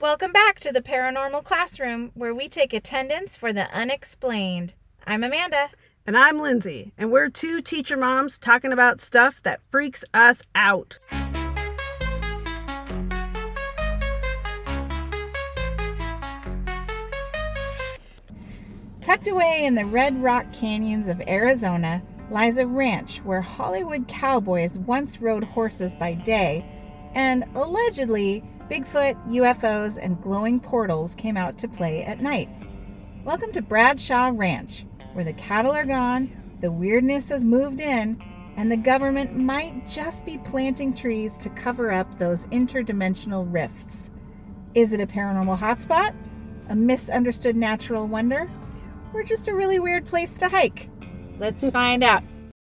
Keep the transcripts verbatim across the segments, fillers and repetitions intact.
Welcome back to the Paranormal Classroom, where we take attendance for the unexplained. I'm Amanda. And I'm Lindsay, and we're two teacher moms talking about stuff that freaks us out. Tucked away in the Red Rock Canyons of Arizona lies a ranch where Hollywood cowboys once rode horses by day, and allegedly Bigfoot, U F Os, and glowing portals came out to play at night. Welcome to Bradshaw Ranch, where the cattle are gone, the weirdness has moved in, and the government might just be planting trees to cover up those interdimensional rifts. Is it a paranormal hotspot? A misunderstood natural wonder? Or just a really weird place to hike? Let's find out.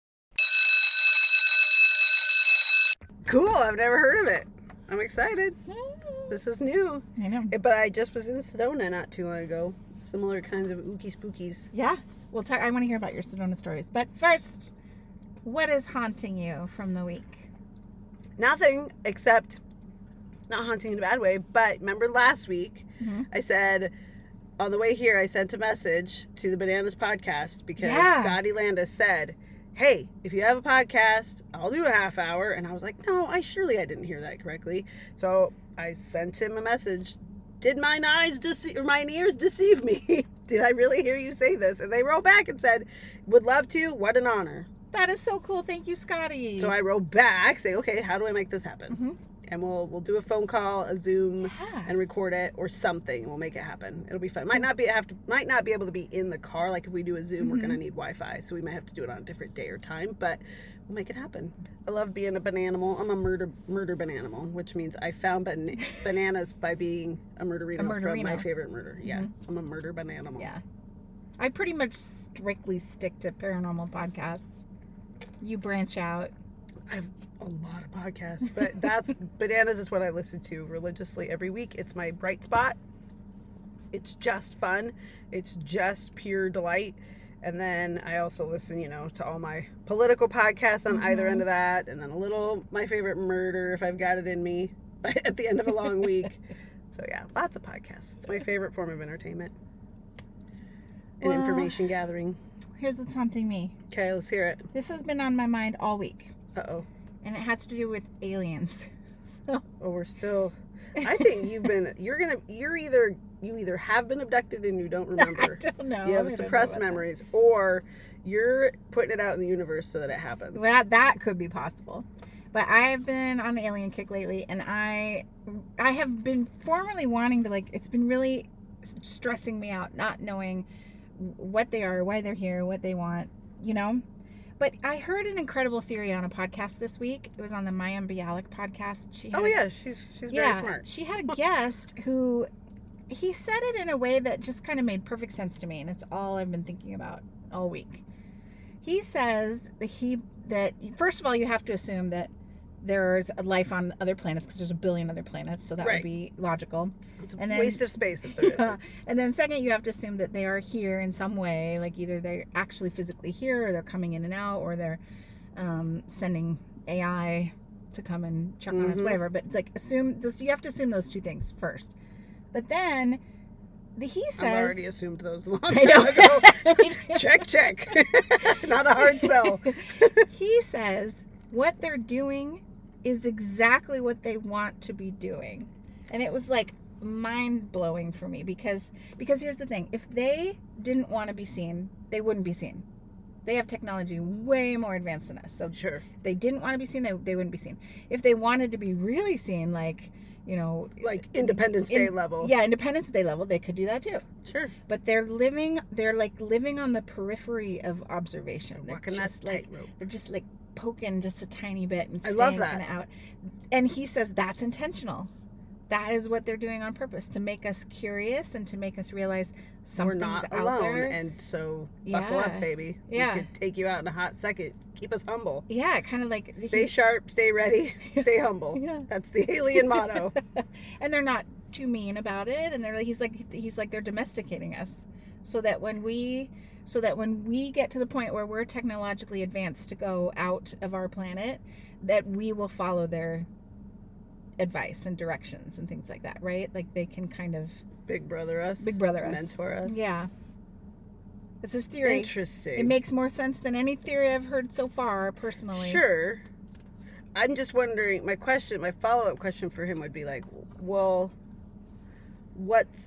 Cool, I've never heard of it. I'm excited. This is new. I know. But I just was in Sedona not too long ago. Similar kinds of ooky spookies. Yeah, we'll talk. I want to hear about your Sedona stories. But first, what is haunting you from the week? Nothing except, not haunting in a bad way, but remember last week Mm-hmm. I said, on the way here, I sent a message to the Bananas podcast because Yeah. Scotty Landis said, hey, if you have a podcast, I'll do a half hour. And I was like, no, I surely I didn't hear that correctly. So I sent him a message. Did mine eyes deceive, or mine ears deceive me? Did I really hear you say this? And they wrote back and said, would love to. What an honor. That is so cool. Thank you, Scotty. So I wrote back saying, okay, how do I make this happen? Mm-hmm. And we'll we'll do a phone call, a Zoom, Yeah. and record it or something. We'll make it happen. It'll be fun. Might not be have to might not be able to be in the car. Like if we do a Zoom, Mm-hmm. we're gonna need Wi-Fi, so we might have to do it on a different day or time. But we'll make it happen. I love being a bananimal. I'm a murder murder bananimal, which means I found ban- bananas by being a murderino, A from murderino. my favorite murder. Yeah, Mhm. I'm a murder bananimal. Yeah. I pretty much strictly stick to paranormal podcasts. You branch out. I have a lot of podcasts, but that's Bananas is what I listen to religiously every week. It's my bright spot. It's just fun. It's just pure delight. And then I also listen, you know, to all my political podcasts on either Mhm. end of that, and then a little my favorite murder if I've got it in me at the end of a long week. So yeah, lots of podcasts. It's my favorite form of entertainment and Well- information gathering. Here's what's haunting me. Okay, let's hear it. This has been on my mind all week, Uh-oh. and it has to do with aliens. So, Oh, we're still. I think you've been. You're gonna. You're either. You either have been abducted and you don't remember. I don't know. You I have don't suppressed know about memories, or you're putting it out in the universe so that it happens. that. Well, that, that could be possible. But I have been on an alien kick lately, and I, I have been formerly wanting to, like, it's been really stressing me out, not knowing what they are, why they're here, what they want, you know? But I heard an incredible theory on a podcast this week. It was on the Mayim Bialik podcast. She had Oh a- yeah, she's she's yeah, very smart. She had a guest who, he said it in a way that just kind of made perfect sense to me, and it's all I've been thinking about all week. He says that he that first of all, you have to assume that there's a life on other planets because there's a billion other planets, so that Right. would be logical. It's a and then- waste of space if there Yeah. isn't. And then second, you have to assume that they are here in some way, like either they're actually physically here, or they're coming in and out, or they're um, sending A I to come and check on us, Mhm. whatever. But like assume this, you have to assume those two things first. But then the, he says, I've already assumed those a long I time know. ago. Check, check. Not a hard sell. He says what they're doing is exactly what they want to be doing. And it was like mind blowing for me because because here's the thing, if they didn't want to be seen, they wouldn't be seen. They have technology way more advanced than us. So Sure. if they didn't want to be seen, they, they wouldn't be seen. If they wanted to be really seen, like, you know, Like Independence Day in- level. yeah, Independence Day level, they could do that too. Sure. But they're living, they're like living on the periphery of observation. They're Walking that just like, tightrope. they're just like poking just a tiny bit and I staying love that. kind of out. And he says that's intentional. That is what they're doing on purpose, to make us curious and to make us realize We're something's not out alone, there. and so buckle Yeah. up, baby. Yeah. We could take you out in a hot second. Keep us humble. Yeah, kind of like Stay he- sharp, stay ready, stay humble. Yeah. That's the alien motto. And they're not too mean about it, and they're like, he's like he's like they're domesticating us, so that when we so that when we get to the point where we're technologically advanced to go out of our planet, that we will follow their advice and directions and things like that, right? Like they can kind of Big brother us. Big brother us. Mentor us. Yeah. It's his theory. Interesting. It makes more sense than any theory I've heard so far, personally. Sure. I'm just wondering, my question, my follow-up question for him would be like, well, what's,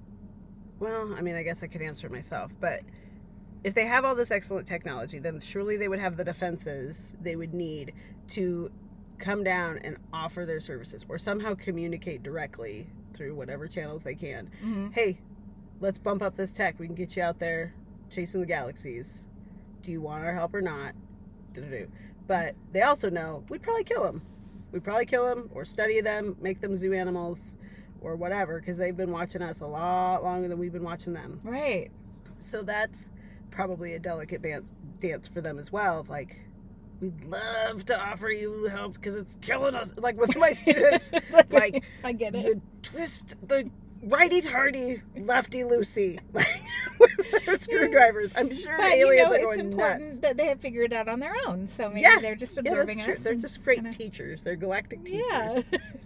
well, I mean, I guess I could answer it myself, but if they have all this excellent technology, then surely they would have the defenses they would need to come down and offer their services or somehow communicate directly through whatever channels they can. Mm-hmm. Hey, let's bump up this tech. We can get you out there chasing the galaxies. Do you want our help or not? Do-do-do. But they also know we'd probably kill them. We'd probably kill them or study them, make them zoo animals or whatever, because they've been watching us a lot longer than we've been watching them. Right. So that's probably a delicate dance, dance for them as well. Of like, we'd love to offer you help because it's killing us. Like with my students, like, I get it. You twist the righty-tardy, lefty-loosey, like with their screwdrivers. I'm sure But aliens you know, are it's going important nuts. that they have figured it out on their own. So maybe Yeah. they're just Yeah, observing that's true. us. They're and just great kinda- teachers. They're galactic teachers. Yeah.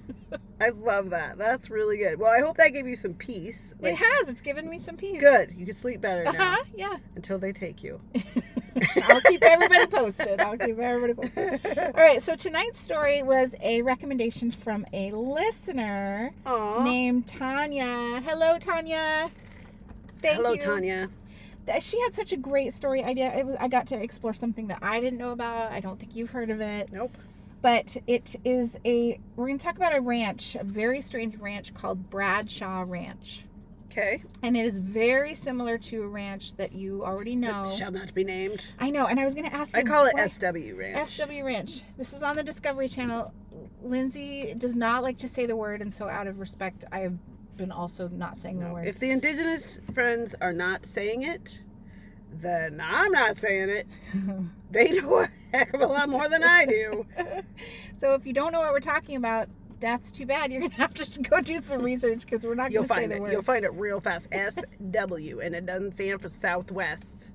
I love that. That's really good. Well, I hope that gave you some peace. It has. It's given me some peace. Good. You can sleep better now Uh-huh. Yeah. until they take you. I'll keep everybody posted. I'll keep everybody posted. All right. So tonight's story was a recommendation from a listener Aww. named Tanya. Hello, Tanya. Thank Hello, you. Tanya. Th- She had such a great story idea. It was, I got to explore something that I didn't know about. I don't think you've heard of it. Nope. But it is a, we're going to talk about a ranch, a very strange ranch called Bradshaw Ranch. Okay. And it is very similar to a ranch that you already know. That shall not be named. I know, and I was going to ask you. I call it why- S W Ranch. S W Ranch. This is on the Discovery Channel. Lindsay does not like to say the word, and so out of respect, I have been also not saying the No. word. If the indigenous friends are not saying it, then I'm not saying it. They know a heck of a lot more than I do. So if you don't know what we're talking about, that's too bad. You're going to have to go do some research because we're not You'll going to say find the it. word. You'll find it real fast. S W, and it doesn't stand for Southwest.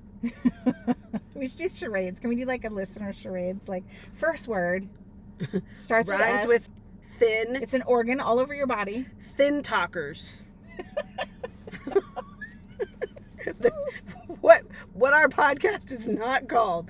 We should do charades. Can we do like a listener charades? Like first word starts with Rhymes S. with thin. It's an organ all over your body. Thin talkers. what what our podcast is not called.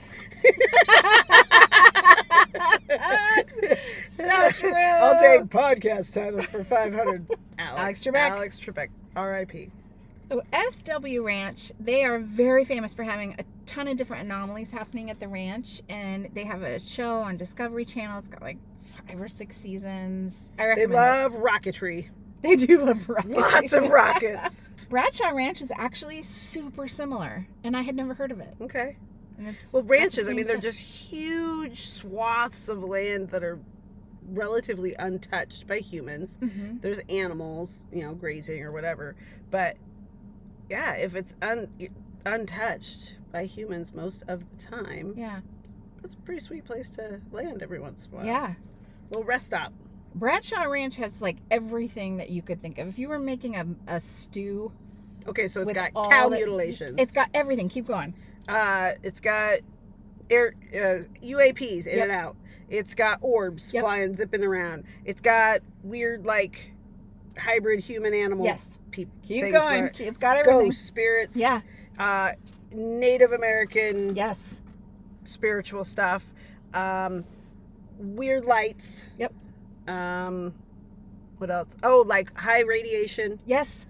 So true. I'll take podcast titles for five hundred. Alex, Alex Trebek. Alex Trebek. R I P So S W Ranch, they are very famous for having a ton of different anomalies happening at the ranch, and they have a show on Discovery Channel. It's got like five or six seasons. I They recommend love rocketry. it. They do love rockets. Lots of rockets. Bradshaw Ranch is actually super similar, and I had never heard of it. Okay. And it's Well, got the ranches, I same mean, they're stuff. just huge swaths of land that are relatively untouched by humans. Mhm. There's animals, you know, grazing or whatever. But yeah, if it's un- untouched by humans most of the time, Yeah, that's a pretty sweet place to land every once in a while. yeah. Little rest stop. Bradshaw Ranch has like everything that you could think of. If you were making a, a stew, Okay, so it's with got all cow the- mutilations. it's got everything. Keep going. Uh, it's got air uh, U A Ps in Yep. and out. It's got orbs Yep. flying, zipping around. It's got weird, like, hybrid human animal. Yes. Pe- Keep things going. where- It's got everything. Ghosts, spirits. Yeah. Uh, Native American Yes. spiritual stuff. Um, weird lights. Yep. Um, what else? Oh, like high radiation. Yes.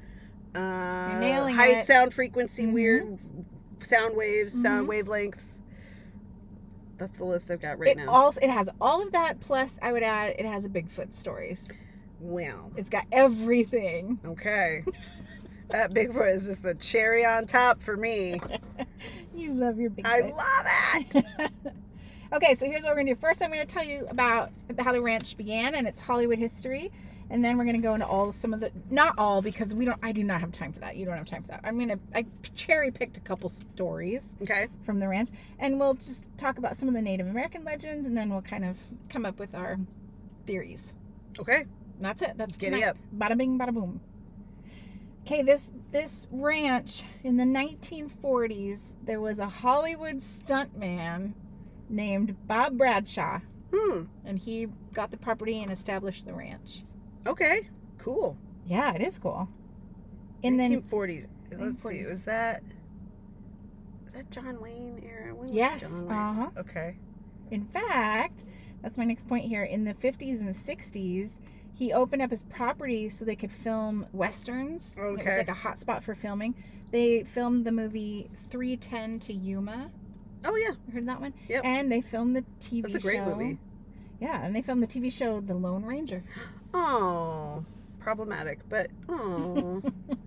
Uh, nailing high it. sound frequency, Mhm. weird sound waves, sound Mhm. wavelengths. That's the list I've got right It now. also it has all of that. Plus, I would add it has a Bigfoot stories. Wow. It's got everything. Okay. That Bigfoot is just the cherry on top for me. You love your Bigfoot. I love it. Okay, so here's what we're gonna do. First, I'm gonna tell you about how the ranch began and its Hollywood history, and then we're gonna go into all some of the not all because we don't. I do not have time for that. You don't have time for that. I'm gonna. I cherry picked a couple stories Okay. from the ranch, and we'll just talk about some of the Native American legends, and then we'll kind of come up with our theories. Okay. And that's it. That's Giddy tonight. up. Bada bing, bada boom. Okay, this this ranch in the nineteen forties, there was a Hollywood stuntman named Bob Bradshaw. Hmm. And he got the property and established the ranch. Okay. Cool. Yeah, it is cool. And nineteen forties. then Let's see. Was that was that John Wayne era? When was yes, John Wayne? uh-huh. Okay. In fact, that's my next point here. In the fifties and sixties, he opened up his property so they could film westerns. It was Okay. like a hot spot for filming. They filmed the movie three ten to Yuma. Oh yeah. You heard that one? Yep. And they filmed the T V That's a great show. movie. Yeah, and they filmed the T V show The Lone Ranger. Oh, problematic, but oh.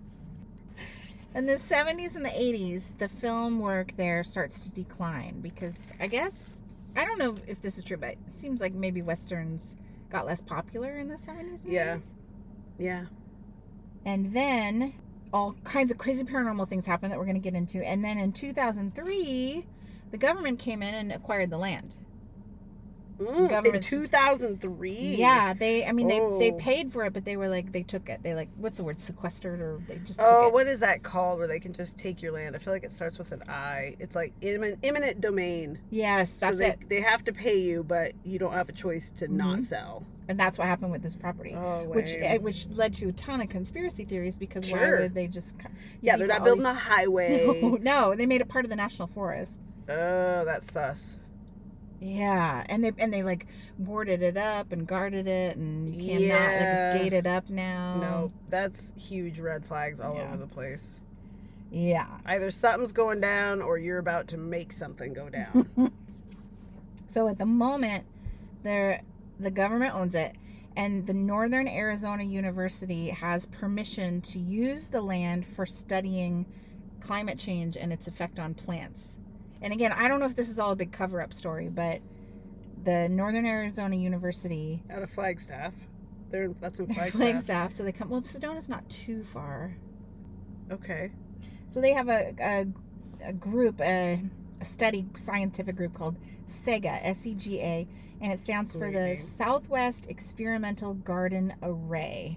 In the seventies and the eighties, the film work there starts to decline because I guess, I don't know if this is true, but it seems like maybe westerns got less popular in the seventies and Yeah. eighties. Yeah. And then all kinds of crazy paranormal things happened that we're going to get into. And then in two thousand three, the government came in and acquired the land. Mm, in Government's- two thousand three. Yeah, they, I mean, they, they Oh. paid for it, but they were like, they took it. They like, what's the word, sequestered, or they just took Oh, it. what is that called where they can just take your land? I feel like it starts with an I. It's like imminent, imminent domain. Yes, that's so they, it. they have to pay you, but you don't have a choice to not Mhm. sell. And that's what happened with this property. Oh, Which lame. eh, which led to a ton of conspiracy theories because Sure. why would they just? co- yeah, you they're got not all building these- a highway. No, no, they made it part of the national forest. Oh, that's sus. Yeah, and they and they like boarded it up and guarded it, and you cannot like Yeah. it's gated up now. No, that's huge red flags all Yeah. over the place. Yeah. Either something's going down or you're about to make something go down. So at the moment, they're, the government owns it, and the Northern Arizona University has permission to use the land for studying climate change and its effect on plants. And again, I don't know if this is all a big cover-up story, but the Northern Arizona University, Out of Flagstaff. They're, that's in they're Flagstaff. Flagstaff, so they come, well, Sedona's not too far. Okay. So they have a, a, a group, a, a study scientific group called SEGA, S E G A, and it stands for Great the name. Southwest Experimental Garden Array.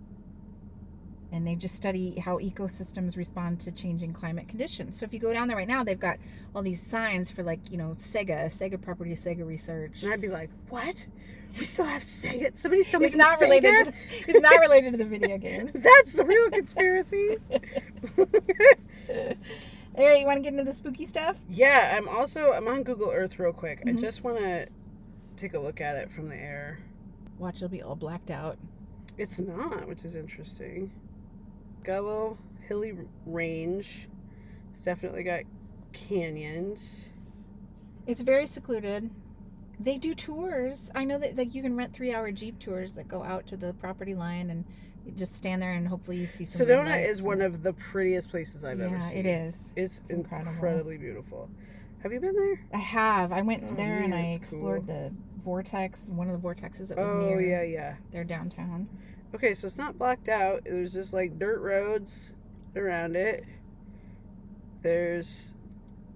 And they just study how ecosystems respond to changing climate conditions. So if you go down there right now, they've got all these signs for, like, you know, SEGA, SEGA property, SEGA research. And I'd be like, what? We still have Sega? Somebody's still It's making not Sega? related. To the, it's not related to the video games. That's the real conspiracy. All right, you want to get into the spooky stuff? Yeah, I'm also, I'm on Google Earth real quick. Mhm. I just want to take a look at it from the air. Watch, it'll be all blacked out. It's not, which is interesting. Got a little hilly range. It's definitely got canyons. It's very secluded. They do tours. I know that, like, you can rent three-hour Jeep tours that go out to the property line, and you just stand there and hopefully you see some. red Sedona lights is one and- of the prettiest places I've yeah, ever seen. it is. It's, It's incredible. incredibly beautiful. Have you been there? I have. I went Oh, there and man, I it's explored cool. the vortex, one of the vortexes that was Oh, near yeah, yeah. their downtown. Okay, so it's not blacked out. There's just like dirt roads around it. There's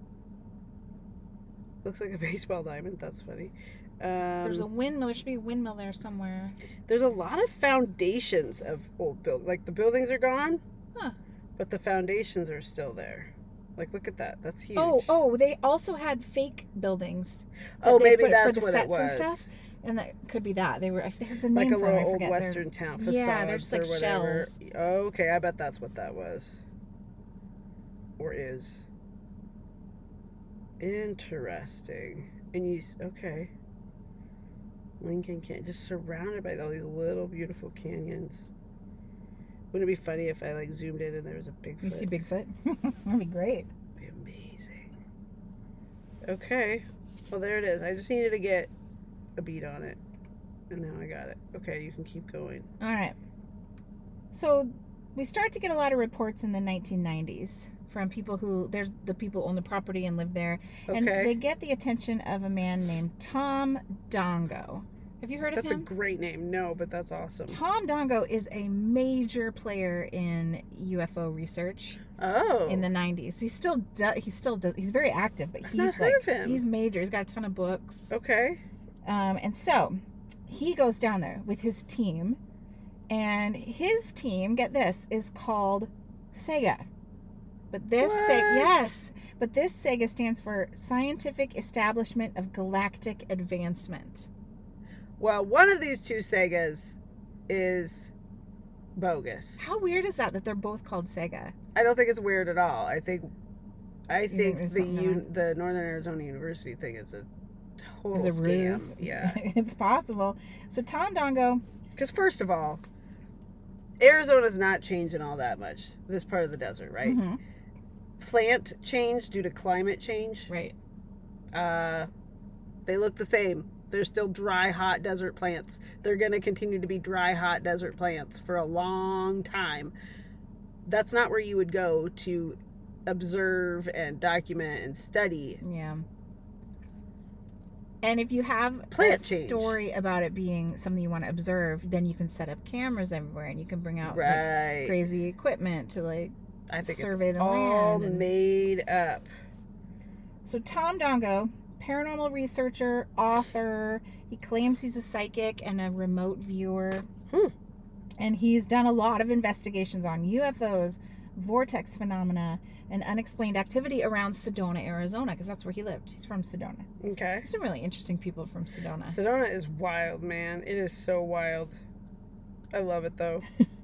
looks like a baseball diamond. That's funny. Um, There's a windmill. There should be a windmill there somewhere. there's a lot of foundations of old buildings. Like the buildings are gone, Huh. but the foundations are still there. Like, look at that. That's huge. Oh, oh, they also had fake buildings. that Oh, they maybe put for that's the what it sets was. and stuff. And that could be that. They were, I think it's a name Like a for little them. I old forget. They're- western town facades Yeah, they're just like or whatever. shells. Okay, I bet that's what that was. Or is. Interesting. And you, s- okay. Lincoln Canyon, just surrounded by all these little beautiful canyons. Wouldn't it be funny if I like zoomed in and there was a Bigfoot? You see Bigfoot? That'd be great. Be amazing. Okay. Well, there it is. I just needed to get a beat on it. And now I got it. Okay, you can keep going. All right. So we start to get a lot of reports in the nineteen nineties from people who, there's the people who own the property and live there. And Okay. they get the attention of a man named Tom Dongo. Have you heard That's a of him? great name. No, but that's awesome. Tom Dongo is a major player in U F O research Oh. in the nineties. He still does, he still does, he's very active, but I've he's not like, heard of him. he's major. He's got a ton of books. Okay. Um, and so he goes down there with his team, and his team, get this, is called SEGA. But this What? SEGA, yes, but this SEGA stands for Scientific Establishment of Galactic Advancement. Well, one of these two Segas is bogus. How weird is that that they're both called Sega? I don't think it's weird at all. I think I You think think there's the something to un, the Northern Arizona University thing is a total Is a scam. ruse? Yeah. It's possible. So Tom Dongo, Because first of all, Arizona's not changing all that much. This part of the desert, right? Mhm. Plant change due to climate change. Right. Uh, they look the same. They're still dry, hot desert plants. They're going to continue to be dry, hot desert plants for a long time. That's not where you would go to observe and document and study. Yeah. And if you have Plant a change. story about it being something you want to observe, then you can set up cameras everywhere and you can bring out like, Right. crazy equipment to like I think survey it's the all land and- made up. So Tom Dongo, paranormal researcher, author, he claims he's a psychic and a remote viewer. Hmm. And he's done a lot of investigations on U F Os, vortex phenomena, and unexplained activity around Sedona, Arizona, because that's where he lived. He's from Sedona. Okay. There's some really interesting people from Sedona. Sedona is wild, man. It is so wild. I love it, though.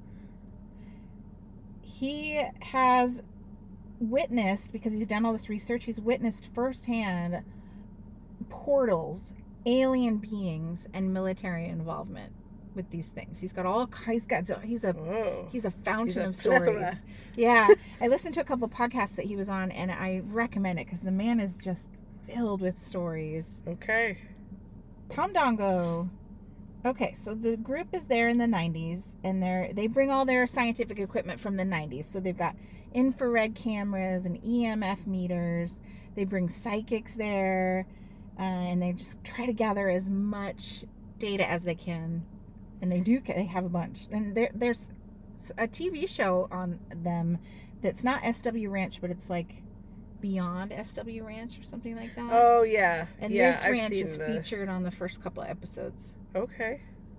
He has witnessed, because he's done all this research, he's witnessed firsthand portals, alien beings, and military involvement with these things. He's got all he's got he's a Whoa. he's a fountain He's a of stories. plethora. Yeah, I listened to a couple podcasts that he was on, and I recommend it because the man is just filled with stories. Okay. Tom Dongo. Okay, so the group is there in the nineties, and they're they bring all their scientific equipment from the nineties. So they've got infrared cameras and E M F meters. They bring psychics there, uh, and they just try to gather as much data as they can. And they do. They have a bunch. And there, there's a T V show on them that's not S W Ranch, but it's like Beyond S W Ranch or something like that. Oh, yeah. And yeah, this I've ranch seen is the... featured on the first couple of episodes. Okay.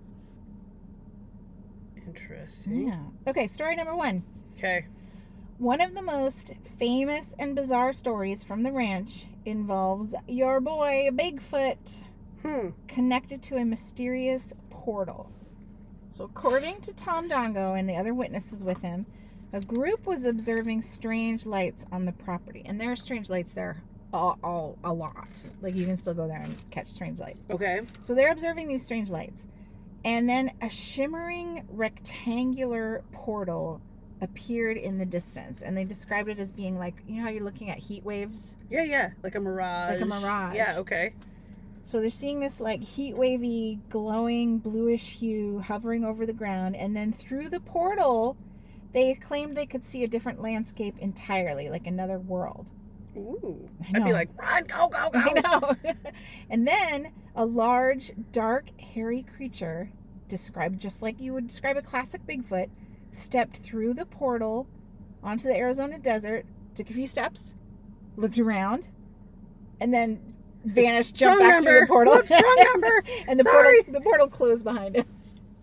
Interesting. Yeah. Okay, story number one. Okay. One of the most famous and bizarre stories from the ranch involves your boy Bigfoot Hmm. connected to a mysterious portal. So according to Tom Dongo and the other witnesses with him, a group was observing strange lights on the property. And there are strange lights there all, all a lot. Like you can still go there and catch strange lights. Okay. So they're observing these strange lights. And then a shimmering rectangular portal appeared in the distance. And they described it as being like, you know how you're looking at heat waves? Yeah, yeah. Like a mirage. Like a mirage. Yeah, okay. So they're seeing this like heat wavy, glowing bluish hue hovering over the ground. And then through the portal, they claimed they could see a different landscape entirely, like another world. Ooh. I I'd be know. like, run, go, go, go. I know. And then a large, dark, hairy creature, described just like you would describe a classic Bigfoot, stepped through the portal onto the Arizona desert, took a few steps, looked around, and then vanished, jumped Wrong back through number. the portal. Whoops, wrong number. And the Sorry. portal, the portal closed behind him.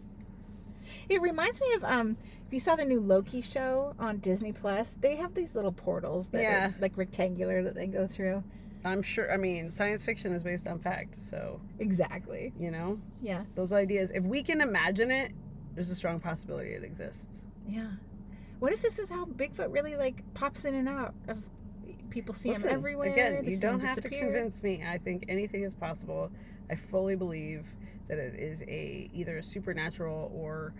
It reminds me of um, if you saw the new Loki show on Disney Plus, they have these little portals that Yeah. are like rectangular that they go through. I'm sure, I mean, science fiction is based on fact, so, Exactly. you know, Yeah. those ideas, if we can imagine it, there's a strong possibility it exists. Yeah. What if this is how Bigfoot really like pops in and out of people see Listen, him everywhere? again, they you see him don't have to disappear. convince me. I think anything is possible. I fully believe that it is a either a supernatural or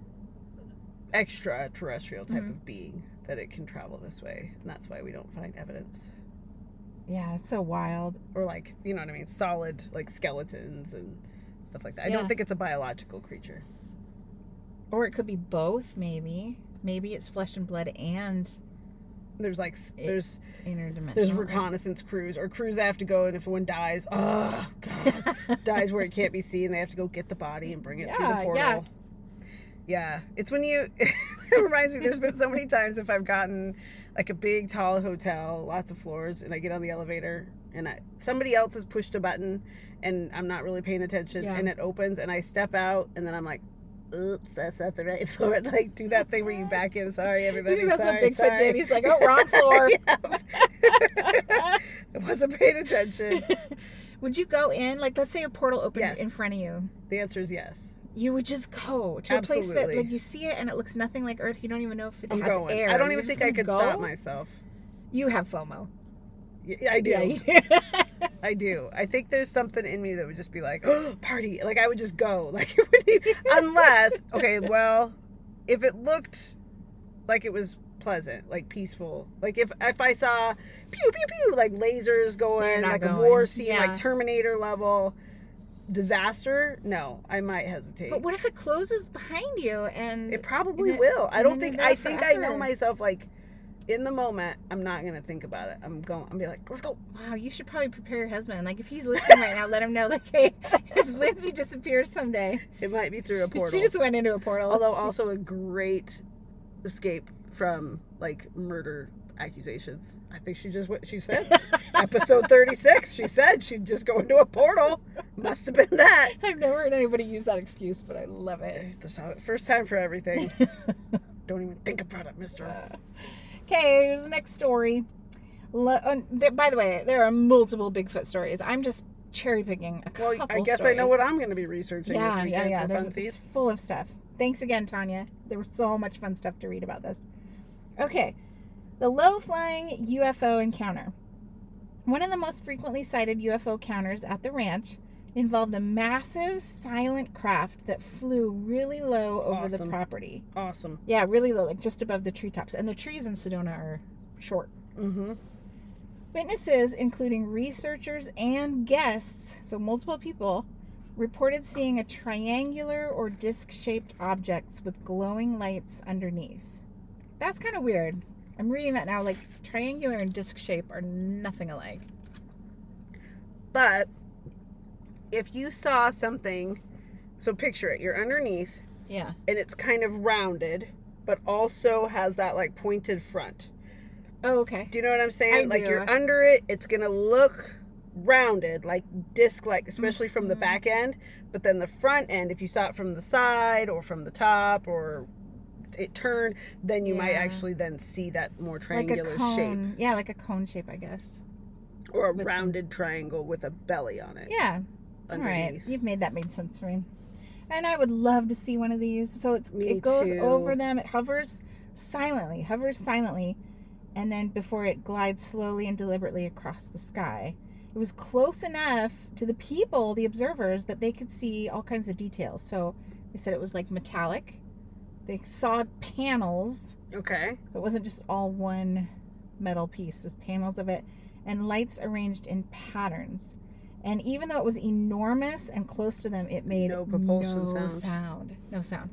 extraterrestrial type Mhm. of being that it can travel this way, and that's why we don't find evidence. Yeah, it's so wild. Or like, you know what I mean, solid like skeletons and stuff like that. I Yeah. don't think it's a biological creature. Or it could be both, maybe. Maybe it's flesh and blood and There's like s- It- there's interdimensional. there's reconnaissance crews or crews that have to go, and if one dies, oh god, dies where it can't be seen, they have to go get the body and bring it through the Yeah, portal. yeah. Yeah, it's when you. It reminds me. There's been so many times if I've gotten like a big tall hotel, lots of floors, and I get on the elevator and I, somebody else has pushed a button, and I'm not really paying attention, Yeah. and it opens, and I step out, and then I'm like, "Oops, that's not the right floor." And like do that thing where you back in. Sorry, everybody. You think that's sorry, what Bigfoot sorry. did? He's like, oh, wrong floor. Yeah. I wasn't paying attention. Would you go in, like, let's say a portal opened Yes. in front of you. The answer is yes. You would just go to a place that, Absolutely. like, you see it and it looks nothing like Earth. You don't even know if it I'm has going. air. I don't You're even just think I gonna could stop go? myself. You have FOMO. Yeah, I do. Yeah, you do. I do. I think there's something in me that would just be like, oh, party. Like, I would just go. Like, it wouldn't even, unless, okay, well, if it looked like it was pleasant, like peaceful, like if if I saw pew pew pew, like lasers going, You're not like going. a war scene, Yeah. like Terminator level disaster, no, I might hesitate. But what if it closes behind you and It probably and it- will. I and don't then think. you're I there think I know forever? myself. Like, in the moment, I'm not gonna think about it. I'm going. I'm be like, let's go. Wow, you should probably prepare your husband. Like, if he's listening right now, let him know, like, hey, if Lindsay disappears someday, It might be through a portal. she just went into a portal. Although She- also a great escape from like murder accusations. I think she just what she said. Episode thirty-six. She said she'd just go into a portal. Must have been that. I've never heard anybody use that excuse, but I love it. It's the first time for everything. Don't even think about it, mister. Okay, here's the next story. Lo- uh, there, by the way, there are multiple Bigfoot stories. I'm just cherry picking a couple. Well, I guess I know what I'm going to be researching Yeah, this yeah, weekend yeah. for There's, funsies. it's full of stuff. Thanks again, Tanya. There was so much fun stuff to read about this. Okay, the low-flying U F O encounter. One of the most frequently cited U F O encounters at the ranch involved a massive silent craft that flew really low over the Awesome. property. Awesome. Yeah, really low, like just above the treetops. And the trees in Sedona are short. Mm-hmm. Witnesses, including researchers and guests, so multiple people, reported seeing a triangular or disc-shaped objects with glowing lights underneath. That's kind of weird. I'm reading that now, like triangular and disc shape are nothing alike. But if you saw something, so picture it, you're underneath Yeah. and it's kind of rounded, but also has that like pointed front. Oh, okay. Do you know what I'm saying? I Like do. you're under it, it's gonna look rounded, like disc like, especially from the Mhm. back end. But then the front end, if you saw it from the side or from the top or it turned, then you might Yeah. actually then see that more Like a triangular cone. shape. Yeah, like a cone shape, I guess. Or a with some- rounded triangle with a belly on it. Yeah. All right. Underneath. You've made that made sense for me. And I would love to see one of these. So it's Me it goes too. over them. It hovers silently, hovers silently, and then before it glides slowly and deliberately across the sky. It was close enough to the people, the observers, that they could see all kinds of details. So they said it was like metallic. They saw panels. Okay. So it wasn't just all one metal piece, just panels of it, and lights arranged in patterns. And even though it was enormous and close to them, it made No propulsion no sound. sound. No sound.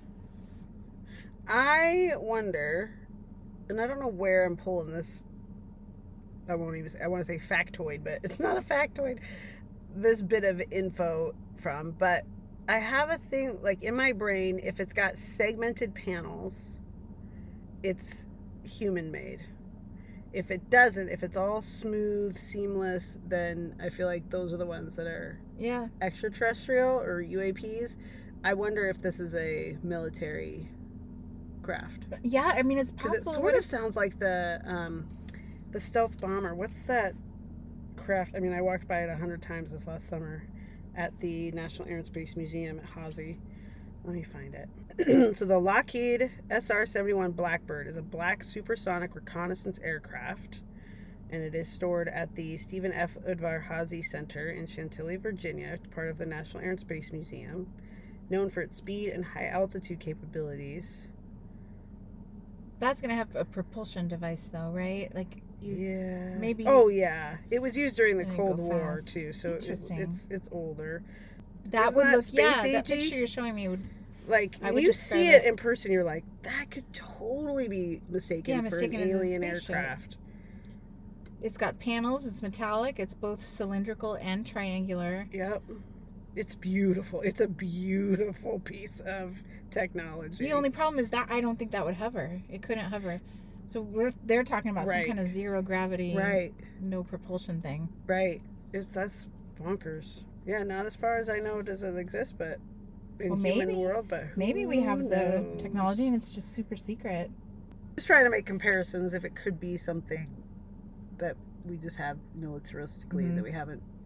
I wonder, and I don't know where I'm pulling this. I won't even say, I want to say factoid, but it's not a factoid. This bit of info from, but I have a thing, like in my brain, if it's got segmented panels, it's human made. If it doesn't, if it's all smooth, seamless, then I feel like those are the ones that are Yeah. extraterrestrial or U A Ps. I wonder if this is a military craft. Yeah, I mean, it's Because possible. it What sort of if- sounds like the um, the stealth bomber. What's that craft? I mean, I walked by it a hundred times this last summer at the National Air and Space Museum at Hazy. Let me find it. So the Lockheed S R seventy-one Blackbird is a black supersonic reconnaissance aircraft, and it is stored at the Stephen F. Udvar Hazy Center in Chantilly, Virginia, part of the National Air and Space Museum, known for its speed and high altitude capabilities. That's going to have a propulsion device, though, right? Like, you, Yeah. maybe- Oh yeah. It was used during the And Cold go War fast. too, so it, Interesting. it's it's older. that Isn't would that look, yeah, space that agey? picture you're showing me would, Like I when would you describe see it it- in person, you're like, that could totally be mistaken Yeah, for mistaken an as a alien spaceship. aircraft. it's got panels, it's metallic, it's both cylindrical and triangular. Yep. It's beautiful. It's a beautiful piece of technology. The only problem is that I don't think that would hover. It couldn't hover. So we're they're talking about Right. some kind of zero gravity, Right. no propulsion thing. Right. It's that's bonkers. Yeah, not as far as I know does it exist, but in Well, human maybe- world, but who Maybe we have the knows? technology and it's just super secret. Just trying to make comparisons if it could be something that we just have militaristically Mhm. that we haven't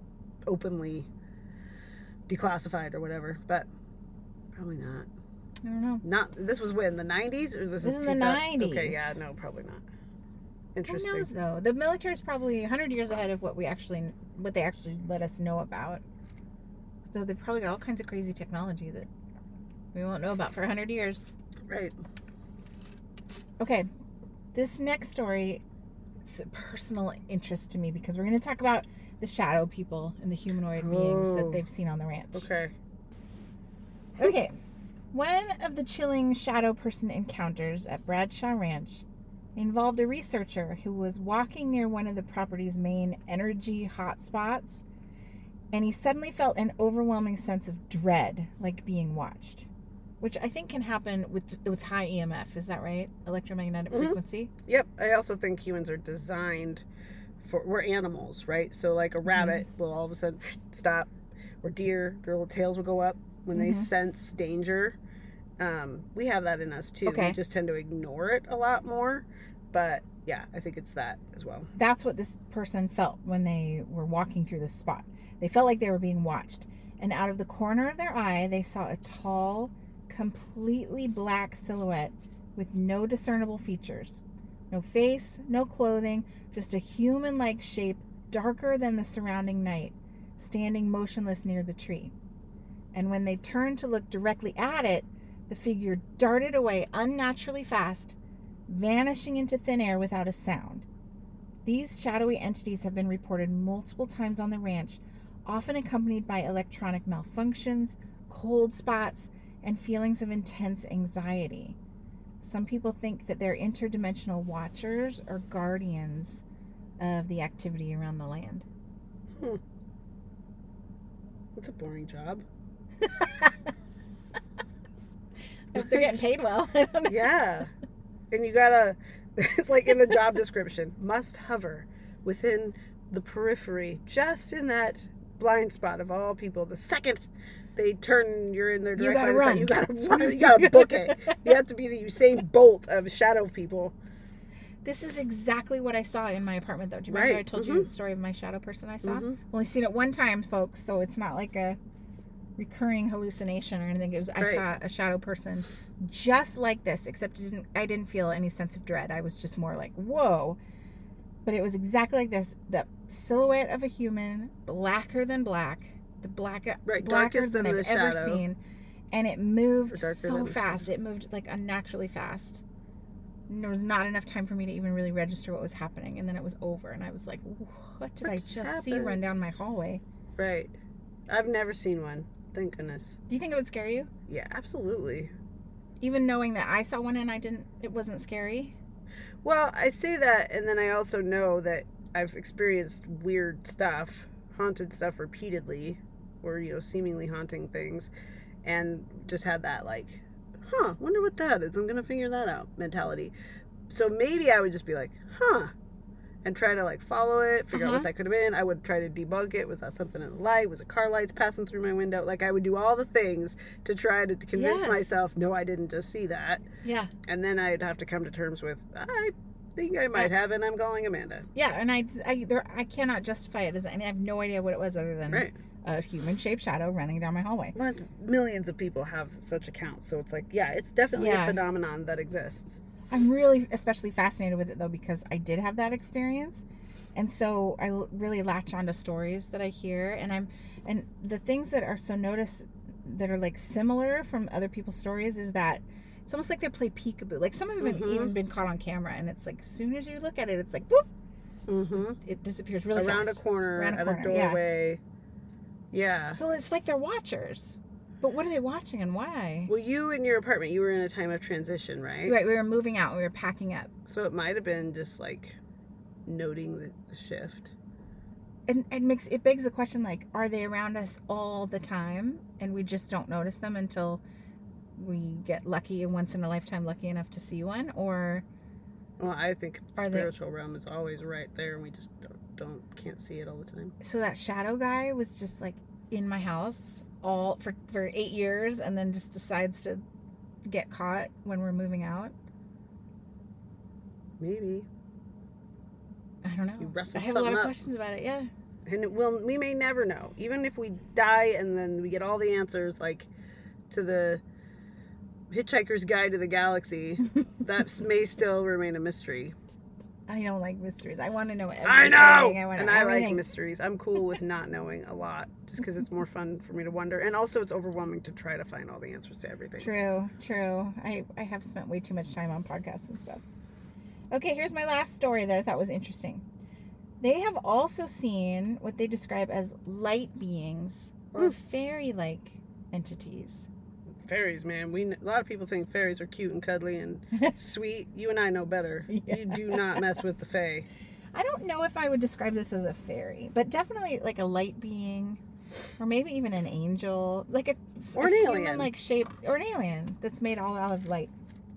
openly declassified or whatever, but probably not. I don't know. Not this was when the nineties or this, This is is the two thousand nineties. Okay, yeah, no, probably not. Interesting. Who knows though? The military is probably a hundred years ahead of what we actually, what they actually let us know about. So they've probably got all kinds of crazy technology that we won't know about for a hundred years. Right. Okay, this next story is a personal interest to me because we're going to talk about the shadow people and the humanoid oh. beings that they've seen on the ranch. Okay. Okay. One of the chilling shadow person encounters at Bradshaw Ranch involved a researcher who was walking near one of the property's main energy hotspots, and he suddenly felt an overwhelming sense of dread, like being watched, which I think can happen with with high E M F. Is that right? Electromagnetic mm-hmm. frequency? Yep. I also think humans are designed for, we're animals, right? So like a rabbit mm-hmm. will all of a sudden stop, or deer, their little tails will go up when mm-hmm. they sense danger. Um, we have that in us too. Okay. We just tend to ignore it a lot more. But yeah, I think it's that as well. That's what this person felt when they were walking through this spot. They felt like they were being watched. And out of the corner of their eye, they saw a tall, completely black silhouette with no discernible features. No face, no clothing, just a human-like shape darker than the surrounding night, standing motionless near the tree. And when they turned to look directly at it, the figure darted away unnaturally fast, vanishing into thin air without a sound. These shadowy entities have been reported multiple times on the ranch, often accompanied by electronic malfunctions, cold spots, and feelings of intense anxiety. Some people think that they're interdimensional watchers or guardians of the activity around the land. Hmm. That's a boring job. If they're getting paid well. I don't know. Yeah. And you gotta, it's like in the job description, must hover within the periphery, just in that blind spot of all people. The second they turn, you're in their direct you gotta line of run. sight, you gotta run. You gotta book it. You have to be the Usain Bolt of shadow people. This is exactly what I saw in my apartment, though. Do you remember right. I told mm-hmm. you the story of my shadow person I saw? Mm-hmm. I've only seen it one time, folks, so it's not like a recurring hallucination or anything. It was right. I saw a shadow person just like this, except it didn't, I didn't feel any sense of dread. I was just more like, whoa. But it was exactly like this. The silhouette of a human, blacker than black, the black, right. blacker Darkest than, than I've the ever shadow. seen. And it moved Or so fast. It moved like unnaturally fast. And there was not enough time for me to even really register what was happening. And then it was over. And I was like, what did what I just happened? see run down my hallway? Right. I've never seen one. Thank goodness. Do you think it would scare you? Yeah, absolutely. Even knowing that I saw one and I didn't, it wasn't scary? Well, I say that, and then I also know that I've experienced weird stuff, haunted stuff repeatedly, or, you know, seemingly haunting things, and just had that, like, huh, wonder what that is. I'm going to figure that out mentality. So maybe I would just be like, huh, and try to, like, follow it, figure uh-huh. out what that could have been. I would try to debunk it. Was that something in the light? Was it car lights passing through my window? Like, I would do all the things to try to, to convince yes. myself, no, I didn't just see that. Yeah. And then I'd have to come to terms with, I think I might yeah. have, and I'm calling Amanda. Yeah, and I, I, there, I cannot justify it as, and I have no idea what it was other than right. a human-shaped shadow running down my hallway. But millions of people have such accounts, so it's like, yeah, it's definitely yeah. a phenomenon that exists. I'm really especially fascinated with it, though, because I did have that experience. And so I really latch onto stories that I hear, and I'm, and the things that are so noticed that are like similar from other people's stories is that it's almost like they play peekaboo. Like some of them have mm-hmm. even been caught on camera, and it's like as soon as you look at it, it's like boop, mm-hmm. it disappears really around fast. a corner, around a at corner, a doorway. Yeah. yeah. So it's like they're watchers, but what are they watching and why? Well, you in your apartment, you were in a time of transition, right? Right. We were moving out. We were packing up. So it might have been just like noting the, the shift. And it makes it begs the question, like, are they around us all the time and we just don't notice them until we get lucky and once in a lifetime lucky enough to see one? Or well, I think the are spiritual they, realm is always right there, and we just don't, don't can't see it all the time. So that shadow guy was just like in my house all for for eight years and then just decides to get caught when we're moving out. Maybe. I don't know. You wrestled I have a lot of up. questions about it. Yeah. And it will, we may never know. Even if we die and then we get all the answers, like to the Hitchhiker's Guide to the Galaxy, that may still remain a mystery. I don't like mysteries. I want to know everything. I know! I want and to I everything. like mysteries. I'm cool with not knowing a lot, just because it's more fun for me to wonder. And also it's overwhelming to try to find all the answers to everything. True, true. I, I have spent way too much time on podcasts and stuff. Okay, here's my last story that I thought was interesting. They have also seen what they describe as light beings or Mm. fairy-like entities. Fairies, man. We a lot of people think fairies are cute and cuddly and sweet. You and I know better. Yeah. You do not mess with the fae. I don't know if I would describe this as a fairy, but definitely like a light being, or maybe even an angel, like a, Or a an alien. human-like shape, or an alien that's made all out of light.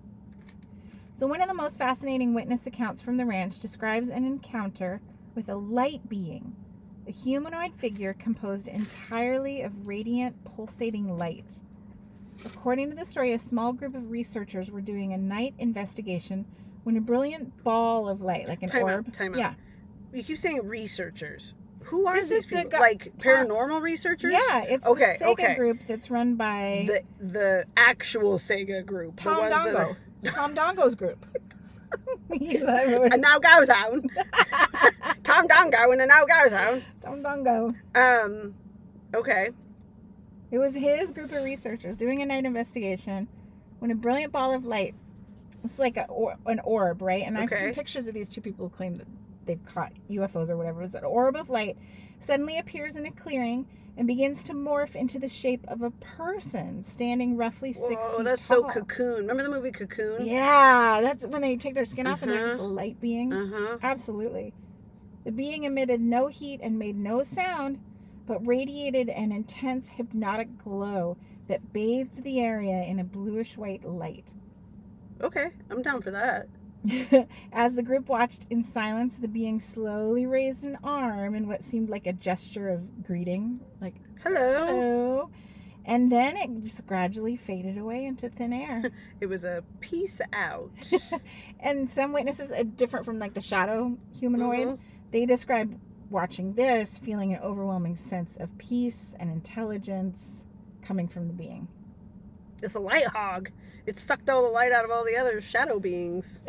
So one of the most fascinating witness accounts from the ranch describes an encounter with a light being, a humanoid figure composed entirely of radiant, pulsating light. According to the story, a small group of researchers were doing a night investigation when a brilliant ball of light, like an Time orb, out, time out. yeah, You keep saying researchers. Who are This these is the people? guy- like Tom- paranormal researchers? yeah, it's Okay, the Sega okay. group that's run by The the actual Sega group. the Tom ones that Dongo, Tom Dongo's group. You love are- it. And now goes on. Tom Dongo and the now goes on. Tom Dongo. Um, okay. It was his group of researchers doing a night investigation when a brilliant ball of light, it's like a, or, an orb, right? And I've Okay. seen pictures of these two people who claim that they've caught U F Os or whatever. It's an orb of light suddenly appears in a clearing and begins to morph into the shape of a person standing roughly six Whoa, feet that's tall. so Cocoon. Remember the movie Cocoon? Yeah, that's when they take their skin off and they're just a Uh-huh. light being. Uh-huh. Absolutely. The being emitted no heat and made no sound, but radiated an intense hypnotic glow that bathed the area in a bluish white light. Okay, I'm down for that. As the group watched in silence, the being slowly raised an arm in what seemed like a gesture of greeting, like, Hello. hello. And then it just gradually faded away into thin air. It was a peace out. And some witnesses, uh, different from like the shadow humanoid, Mhm. they describe watching this, feeling an overwhelming sense of peace and intelligence coming from the being. It's a light hog. It sucked all the light out of all the other shadow beings.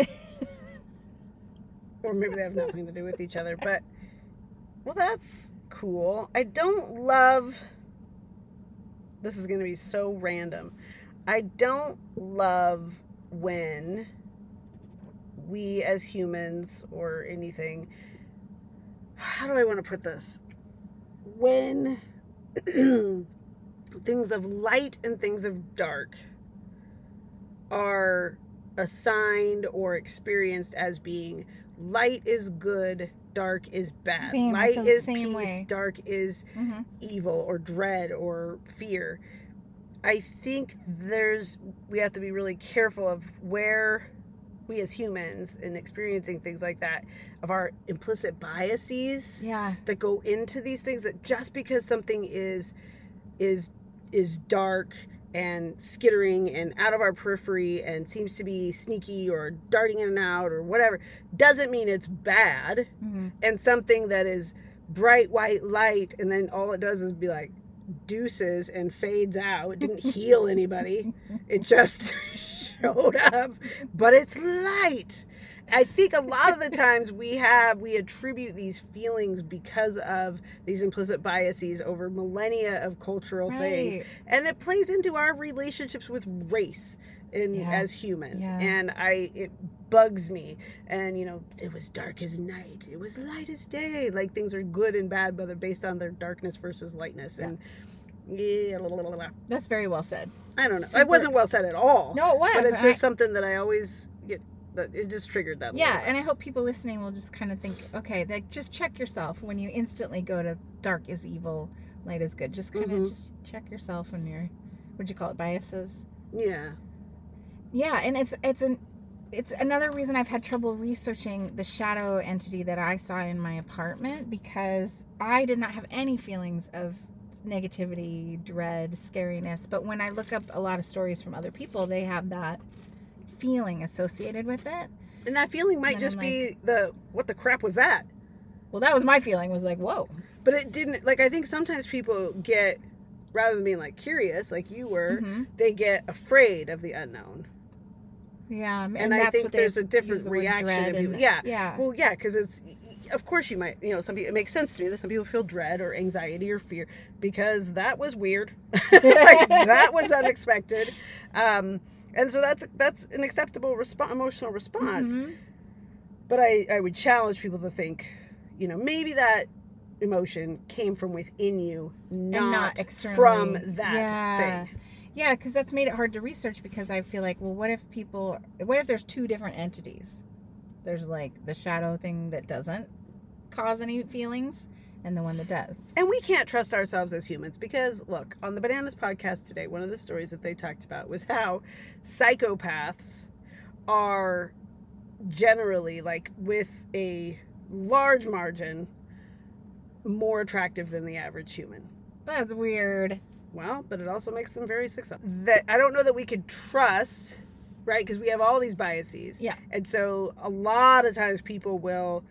Or maybe they have nothing to do with each other, but well, that's cool. I don't love this is going to be so random. I don't love when we as humans or anything, how do I want to put this? When things of light and things of dark are assigned or experienced as being light is good, dark is bad. Same, I light feel the is same peace, way. dark is Mm-hmm. evil or dread or fear. I think there's we have to be really careful of where we as humans in experiencing things like that, of our implicit biases Yeah. that go into these things, that just because something is is is dark and skittering and out of our periphery and seems to be sneaky or darting in and out or whatever, doesn't mean it's bad. Mm-hmm. And something that is bright white light and then all it does is be like deuces and fades out, it didn't heal anybody, it just showed up, but it's light. I think a lot of the times we have, we attribute these feelings because of these implicit biases over millennia of cultural things. Right. And it plays into our relationships with race in Yeah. as humans. Yeah. And I, it bugs me. And, you know, it was dark as night. It was light as day. Like things are good and bad, but they're based on their darkness versus lightness. And yeah, blah, blah, blah, blah. That's very well said. I don't know. Super- It wasn't well said at all. No, it was. But it's and just I- something that I always get, that it just triggered that. Yeah, little and I hope people listening will just kind of think, okay, like just check yourself when you instantly go to dark is evil, light is good. Just kind of Mhm. just check yourself when you're, what'd you call it, biases? Yeah. Yeah, and it's it's an it's another reason I've had trouble researching the shadow entity that I saw in my apartment, because I did not have any feelings of negativity, dread, scariness. But when I look up a lot of stories from other people, they have that feeling associated with it. And that feeling might And just I'm be the, what the crap was that? Well, that was my feeling, was like, whoa. But it didn't, like, I think sometimes people get, rather than being, like, curious, like you were, Mm-hmm. they get afraid of the unknown. Yeah, and, And I that's think what there's they a different use the word reaction dread of people. and- Yeah. yeah. Well, yeah, because it's, of course you might, you know, some people, it makes sense to me that some people feel dread or anxiety or fear because that was weird. Like, that was unexpected. Um, and so that's, that's an acceptable resp- emotional response. Mhm. But I, I would challenge people to think, you know, maybe that emotion came from within you, not, and not externally from that yeah. thing. Yeah, because that's made it hard to research because I feel like, well, what if people, what if there's two different entities? There's like the shadow thing that doesn't cause any feelings and the one that does. And we can't trust ourselves as humans because, look, on the Bananas podcast today, one of the stories that they talked about was how psychopaths are generally, like, with a large margin, more attractive than the average human. That's weird. Well, but it also makes them very successful. That I don't know that we could trust, right? Because we have all these biases. Yeah. And so a lot of times people will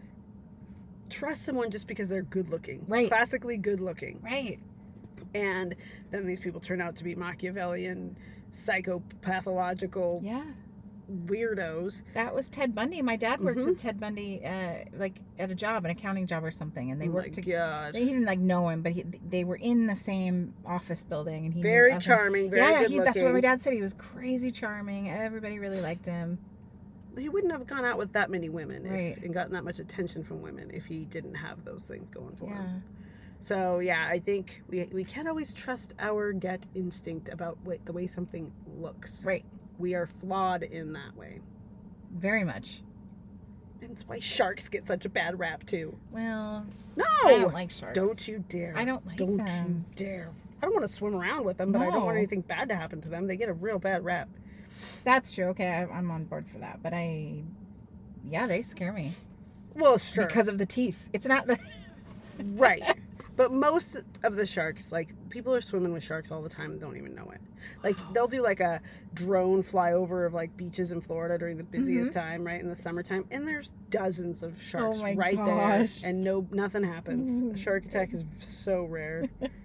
trust someone just because they're good looking. Right. Classically good looking. Right. And then these people turn out to be Machiavellian, psychopathological Yeah. weirdos. That was Ted Bundy. My dad worked Mhm. with Ted Bundy, uh, like at a job, an accounting job or something, and they Oh worked my together. gosh. They he didn't like know him, but he, they were in the same office building, and he knew Very of him. charming, very yeah, good he, looking. that's what my dad said. He was crazy charming. Everybody really liked him. He wouldn't have gone out with that many women if, Right. and gotten that much attention from women if he didn't have those things going for Yeah. him. So yeah, I think we we can't always trust our gut instinct about what, the way something looks. Right. We are flawed in that way. Very much. And it's why sharks get such a bad rap too. Well, No, I don't like sharks. Don't you dare! I don't like Don't them. you dare! I don't want to swim around with them, but I don't want No. anything bad to happen to them. They get a real bad rap. That's true. Okay, I, I'm on board for that. But I, yeah, they scare me Well, sure, because of the teeth. It's not the right. But most of the sharks, like, people are swimming with sharks all the time and don't even know it. Like, Wow. they'll do like a drone flyover of like beaches in Florida during the busiest Mhm. time, right, in the summertime, and there's dozens of sharks Oh my right gosh. there, and no nothing happens. Ooh. A shark attack is so rare.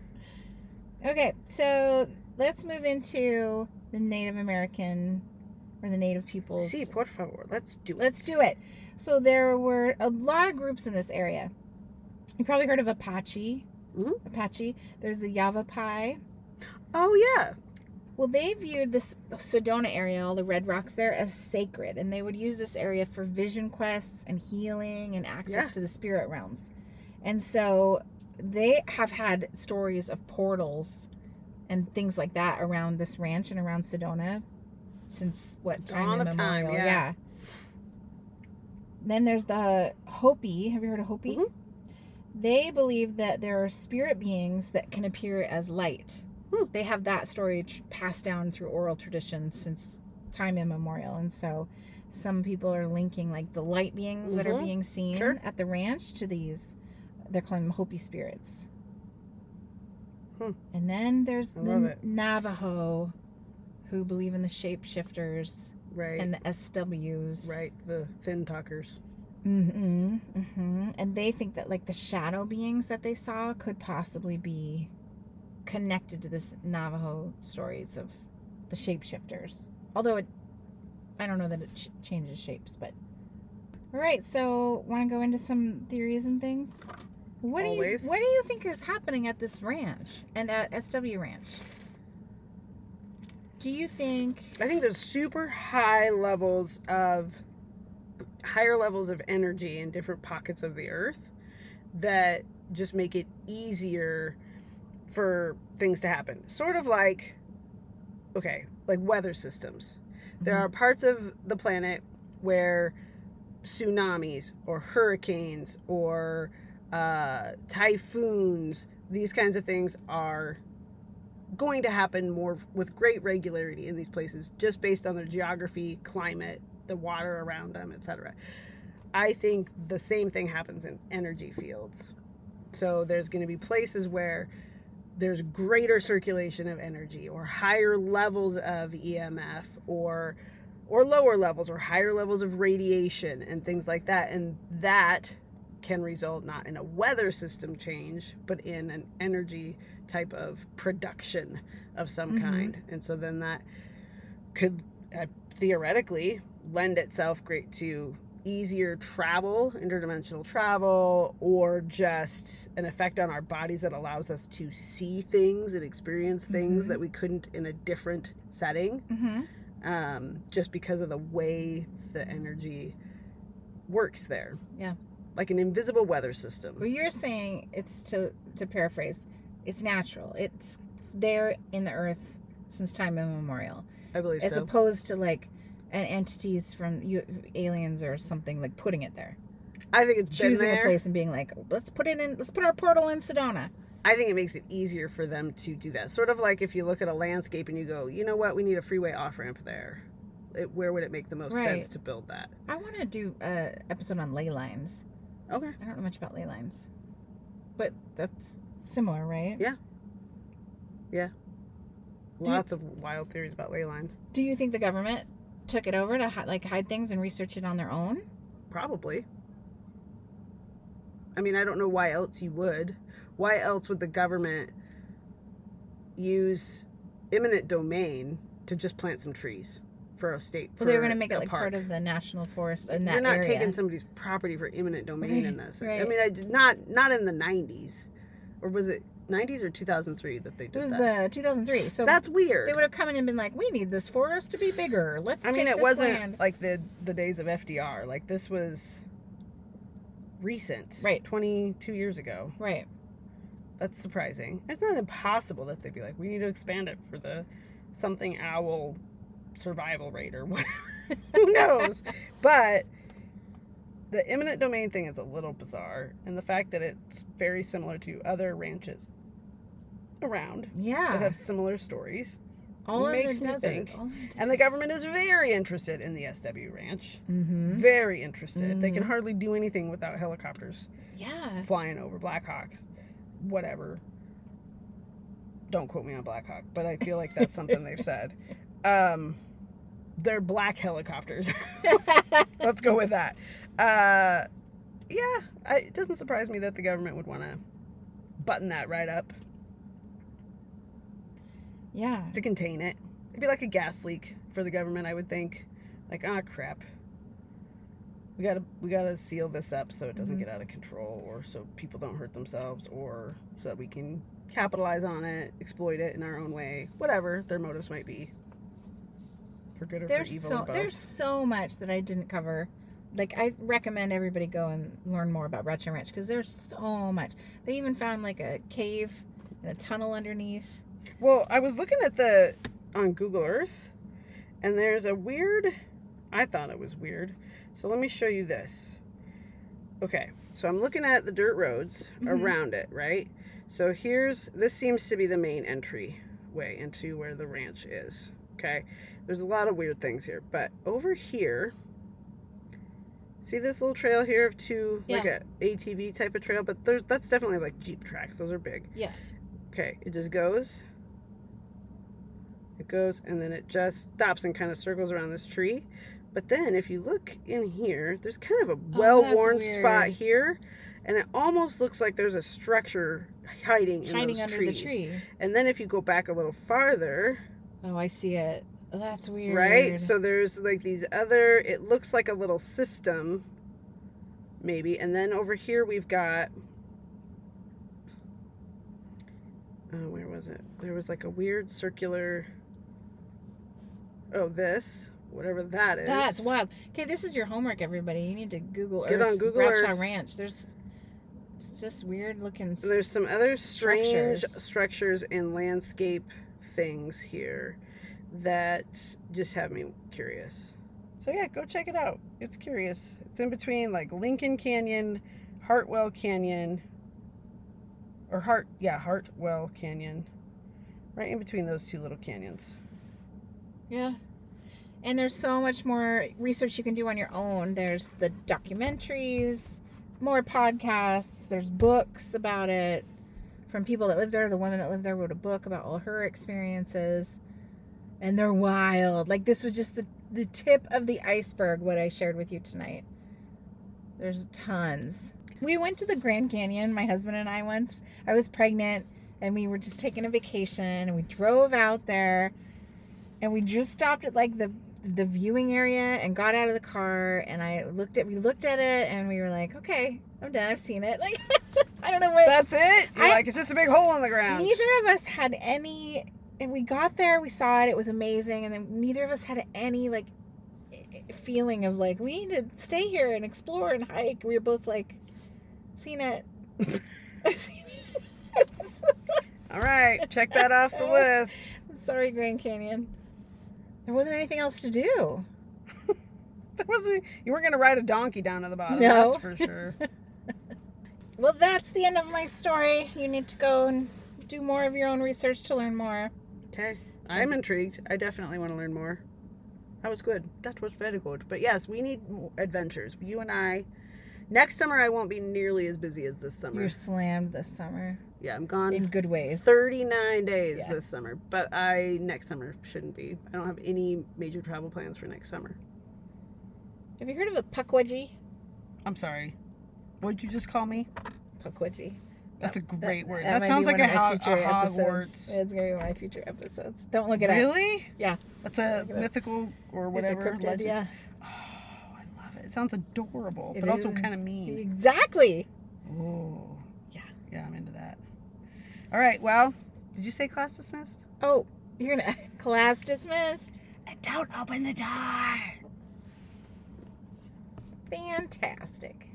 Okay, so let's move into the Native American or the Native peoples. Sí, por favor, let's do it. Let's do it. So there were a lot of groups in this area. You probably heard of Apache. Mhm. Apache. There's the Yavapai. Oh yeah, Well, they viewed this Sedona area, all the red rocks there, as sacred, and they would use this area for vision quests and healing and access Yeah. to the spirit realms. And so they have had stories of portals and things like that around this ranch and around Sedona since what time Dawn of time, immemorial. yeah. Then there's the Hopi. Have you heard of Hopi? Mhm. They believe that there are spirit beings that can appear as light. Hmm. They have that story tr- passed down through oral tradition since time immemorial. And so some people are linking like the light beings that are Mhm. being seen Sure. at the ranch to these, they're calling them Hopi spirits. Hmm. And then there's I love the it. Navajo, who believe in the shapeshifters right, and the S Ws. right. The thin talkers. Mm-hmm, mm-hmm. And they think that like the shadow beings that they saw could possibly be connected to this Navajo stories of the shapeshifters. Although it, I don't know that it ch- changes shapes, but. All right, so want to go into some theories and things? What Always. do you What do you think is happening at this ranch and at S W Ranch? Do you think? I think there's super high levels of higher levels of energy in different pockets of the earth that just make it easier for things to happen. Sort of like, okay, like weather systems. There are parts of the planet where tsunamis or hurricanes or uh, typhoons, these kinds of things are going to happen more with great regularity in these places just based on their geography, climate, the water around them, et cetera. I think the same thing happens in energy fields. So there's going to be places where there's greater circulation of energy or higher levels of E M F or or lower levels or higher levels of radiation and things like that, and that can result not in a weather system change, but in an energy type of production of some mm-hmm. kind. And so then that could uh, theoretically lend itself great to easier travel, interdimensional travel, or just an effect on our bodies that allows us to see things and experience things mm-hmm. that we couldn't in a different setting, mm-hmm. um, just because of the way the energy works there. Yeah. Like an invisible weather system. Well, you're saying it's, to to paraphrase, it's natural. It's there in the earth since time immemorial. I believe as so. As opposed to like an entities from you, aliens or something, like putting it there. I think it's choosing been there. a place and being like, let's put it in. Let's put our portal in Sedona. I think it makes it easier for them to do that. Sort of like if you look at a landscape and you go, you know what, we need a freeway off ramp there. It, where would it make the most right. sense to build that? I want to do an episode on ley lines. Okay. I don't know much about ley lines, but that's similar, right? Yeah. Yeah. Do Lots you, of wild theories about ley lines. Do you think the government took it over to like hide things and research it on their own? Probably. I mean, I don't know why else you would. Why else would the government use eminent domain to just plant some trees for a state? Well, they were going to make it like park. part of the national forest in that You're not area. taking somebody's property for eminent domain right, in this. Right. I mean, I did not not in the nineties, or was it nineties or two thousand three that they did that? It was that? the two thousand three. So that's weird. They would have come in and been like, "We need this forest to be bigger. Let's." I mean, take it this wasn't land. like the the days of F D R. Like this was recent, right? twenty-two years ago, right? That's surprising. It's not impossible that they'd be like, we need to expand it for the something owl survival rate or whatever. Who knows? But the eminent domain thing is a little bizarre, and the fact that it's very similar to other ranches around yeah. that have similar stories all makes in the me desert. think. All in the and the government is very interested in the S W Ranch. Mm-hmm. Very interested. Mm-hmm. They can hardly do anything without helicopters. Yeah. Flying over Blackhawks. Whatever. Don't quote me on Blackhawk, but I feel like that's something they've said. Um, they're black helicopters. Let's go with that. Uh, yeah, I, it doesn't surprise me that the government would want to button that right up. Yeah. To contain it. It'd be like a gas leak for the government, I would think. Like, ah, crap. We gotta we gotta seal this up so it doesn't mm-hmm. get out of control, or so people don't hurt themselves, or so that we can capitalize on it, exploit it in our own way, whatever their motives might be, for good or there's for evil. So, or both. There's so much that I didn't cover. Like, I recommend everybody go and learn more about Retro Ranch because there's so much. They even found like a cave and a tunnel underneath. Well, I was looking at the on Google Earth, and there's a weird. I thought it was weird. So let me show you this. Okay, so I'm looking at the dirt roads mm-hmm. around it, right? So here's, this seems to be the main entry way into where the ranch is, okay? There's a lot of weird things here, but over here, see this little trail here of two, yeah. like a A T V type of trail, but there's that's definitely like Jeep tracks. Those are big. Yeah. Okay, it just goes, it goes, and then it just stops and kind of circles around this tree. But then if you look in here, there's kind of a well-worn oh, spot here, and it almost looks like there's a structure hiding in hiding those under trees. the tree. And then if you go back a little farther, oh, I see it. Oh, that's weird. Right? So there's like these other, it looks like a little system, maybe. And then over here we've got, oh, where was it? There was like a weird circular, oh, this. Whatever that is. That's wild. Okay, this is your homework, everybody. You need to Google Get Earth, on Google Bradshaw Earth. Ranch. There's, it's just weird looking. And there's some other strange structures. structures and landscape things here that just have me curious. So yeah, go check it out. It's curious. It's in between like Lincoln Canyon, Hartwell Canyon, or Hart, yeah, Hartwell Canyon. Right in between those two little canyons. Yeah. And there's so much more research you can do on your own. There's the documentaries, more podcasts, there's books about it from people that live there. The woman that lived there wrote a book about all her experiences. And they're wild. Like, this was just the, the tip of the iceberg, what I shared with you tonight. There's tons. We went to the Grand Canyon, my husband and I, once. I was pregnant, and we were just taking a vacation, and we drove out there, and we just stopped at like the the viewing area and got out of the car, and I looked at we looked at it, and we were like, okay, I'm done. I've seen it. Like, I don't know what. That's it. You're I, like, it's just a big hole in the ground. Neither of us had any. And we got there, we saw it, it was amazing, and then neither of us had any like feeling of like we need to stay here and explore and hike. We were both like, seen it. I've seen it. All right, check that off the list. I'm sorry, Grand Canyon. There wasn't anything else to do. There wasn't. You weren't gonna ride a donkey down to the bottom. No. That's for sure. Well, that's the end of my story. You need to go and do more of your own research to learn more. Okay, I'm intrigued. I definitely want to learn more. That was good. That was very good. But yes, we need adventures. You and I. Next summer, I won't be nearly as busy as this summer. You're slammed this summer. Yeah, I'm gone. In good ways. thirty-nine days Yeah. this summer. But I next summer shouldn't be. I don't have any major travel plans for next summer. Have you heard of a pukwudgie? I'm sorry. What did you just call me? Pukwudgie. That's a great word. That That might sounds be like one a, of my ho- future a episodes. Hogwarts. It's gonna be one of my future episodes. Don't look it up. Really? Yeah. That's a Look it up. mythical or It's a whatever cryptid, legend. yeah. Oh, I love it. It sounds adorable, It but also is. kind of mean. Exactly. Oh. Yeah. Yeah, I'm into that. All right. Well, did you say class dismissed? Oh, you're gonna class dismissed. And don't open the door. Fantastic.